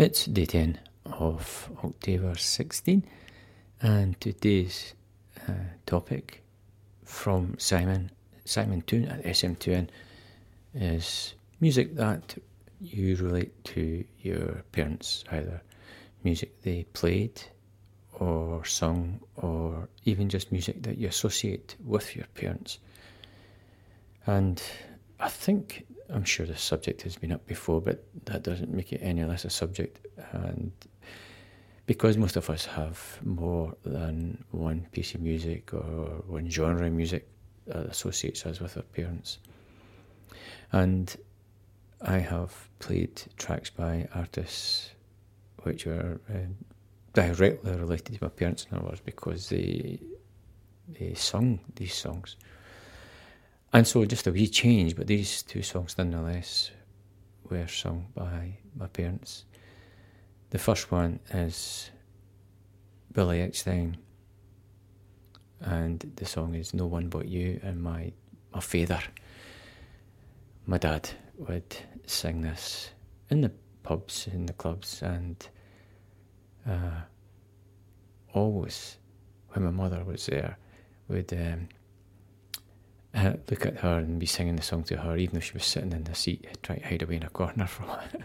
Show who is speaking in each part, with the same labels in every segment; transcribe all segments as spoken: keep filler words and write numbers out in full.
Speaker 1: It's day ten of October sixteen, and today's uh, topic from Simon, Simon Toon at S M two N is music that you relate to your parents, either music they played or sung, or even just music that you associate with your parents. And I think, I'm sure this subject has been up before, but that doesn't make it any less a subject. And because most of us have more than one piece of music or one genre of music that associates us with our parents. And I have played tracks by artists which were uh, directly related to my parents, in other words, because they they sung these songs. And so just a wee change, but these two songs nonetheless were sung by my parents. The first one is Billy Eckstine, and the song is No One But You, and my, my father, my dad, would sing this in the pubs, in the clubs, and uh, always, when my mother was there, would um, uh, look at her and be singing the song to her, even though she was sitting in the seat, trying to hide away in a corner from it.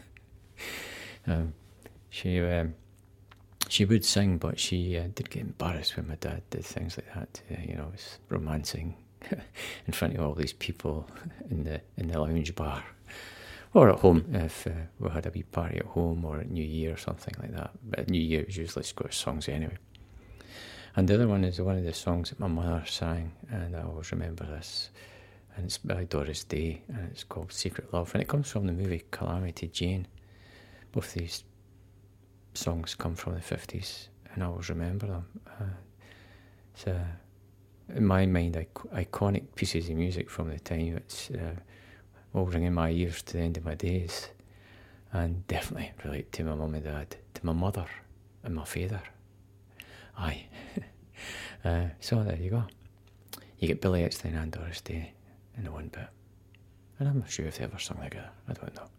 Speaker 1: um, she um, she would sing, but she uh, did get embarrassed when my dad did things like that. Uh, you know, was romancing in front of all these people in the in the lounge bar, or at home if uh, we had a wee party at home, or at New Year or something like that. But at New Year it was usually Scottish songs anyway. And the other one is one of the songs that my mother sang, and I always remember this, and it's by Doris Day, and it's called Secret Love, and it comes from the movie Calamity Jane. Both these songs come from the fifties, and I always remember them. Uh, it's uh, in my mind ic- iconic pieces of music from the time. It's uh, all ring in my ears to the end of my days, and definitely relate to my mum and dad, to my mother and my father. Aye. uh, so there you go. You get Billy Eckstine and Doris Day in the one bit. And I'm not sure if they ever sung together. I don't know.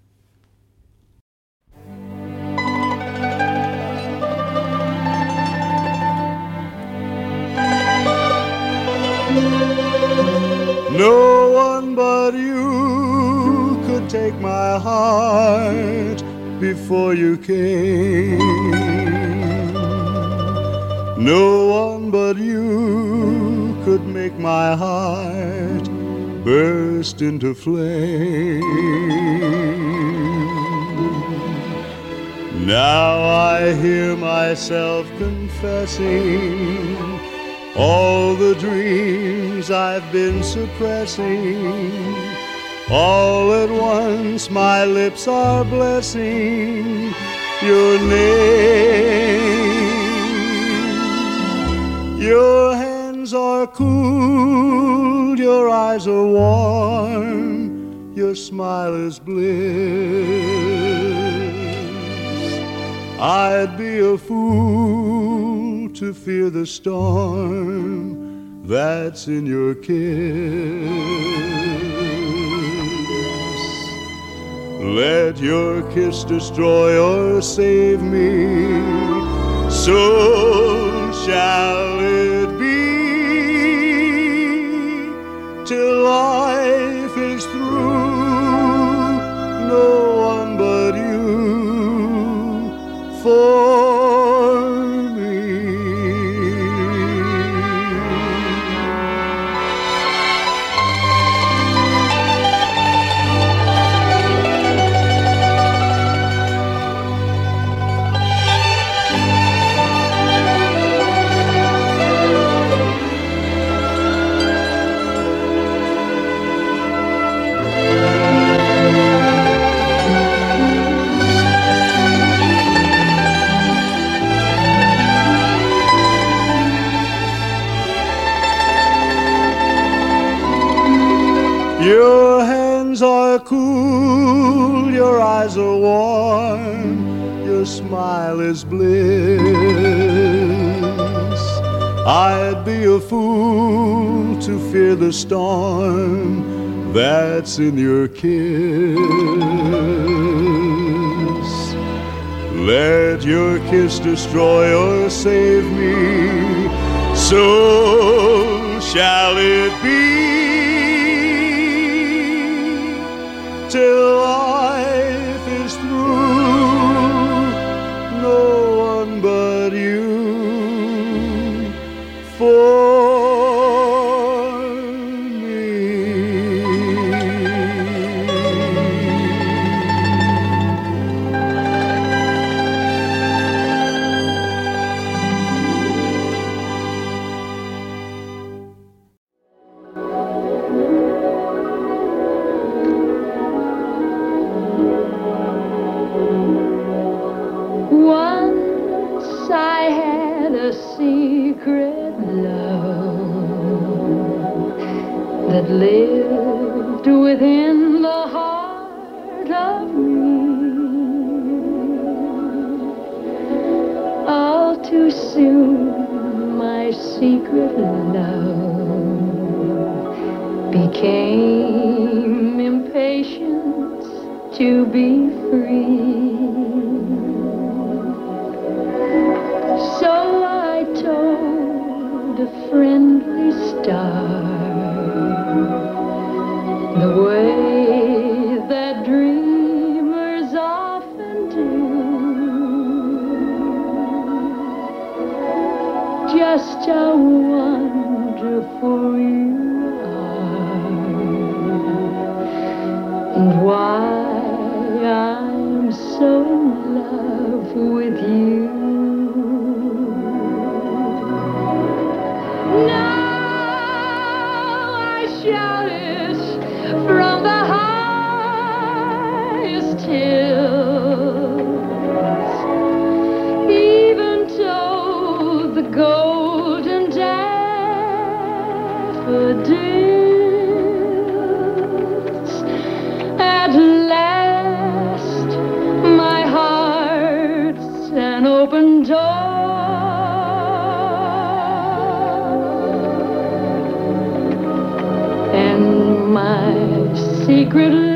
Speaker 2: No one but you could take my heart before you came. No one but you could make my heart burst into flame. Now I hear myself confessing all the dreams I've been suppressing. All at once my lips are blessing your name. Your hands are cool, your eyes are warm, your smile is bliss. I'd be a fool to fear the storm that's in your kiss. Let your kiss destroy or save me, so shall it be, till life is through. No one but you for me. Your hands are cool, your eyes are warm, your smile is bliss. I'd be a fool to fear the storm that's in your kiss. Let your kiss destroy or save me. So shall it be till life is through. No one but you for
Speaker 3: Once I had a secret love that lived within the heart of me. All too soon my secret love became impatient to be free. So I told a friendly star the way that dreamers often do. Just how wonderful you are, and why I'm so in love with you. Shout it from the highest hills, even though the golden daffodils. At last, my heart's an open door. My secret